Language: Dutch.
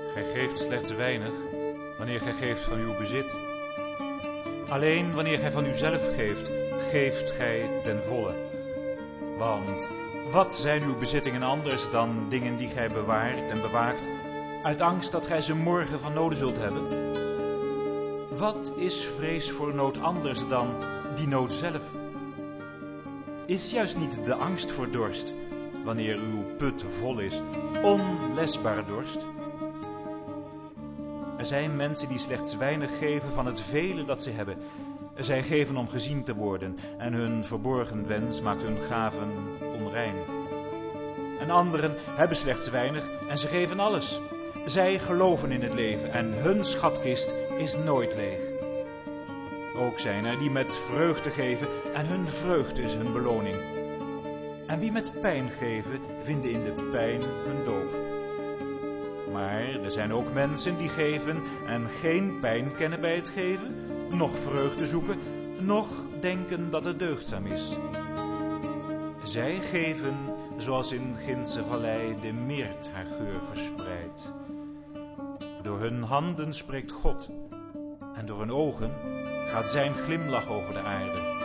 Gij geeft slechts weinig, wanneer gij geeft van uw bezit. Alleen wanneer gij van uzelf geeft, geeft gij ten volle. Want wat zijn uw bezittingen anders dan dingen die gij bewaart en bewaakt, uit angst dat gij ze morgen van noden zult hebben? Wat is vrees voor nood anders dan die nood zelf? Is juist niet de angst voor dorst, wanneer uw put vol is, onlesbare dorst? Er zijn mensen die slechts weinig geven van het vele dat ze hebben. Zij geven om gezien te worden en hun verborgen wens maakt hun gaven onrein. En anderen hebben slechts weinig en ze geven alles. Zij geloven in het leven en hun schatkist is nooit leeg. Ook zijn er die met vreugde geven en hun vreugde is hun beloning. En wie met pijn geven, vinden in de pijn hun doop. Maar er zijn ook mensen die geven en geen pijn kennen bij het geven, noch vreugde zoeken, noch denken dat het deugdzaam is. Zij geven zoals in Gindse vallei de meert haar geur verspreidt. Door hun handen spreekt God en door hun ogen gaat zijn glimlach over de aarde.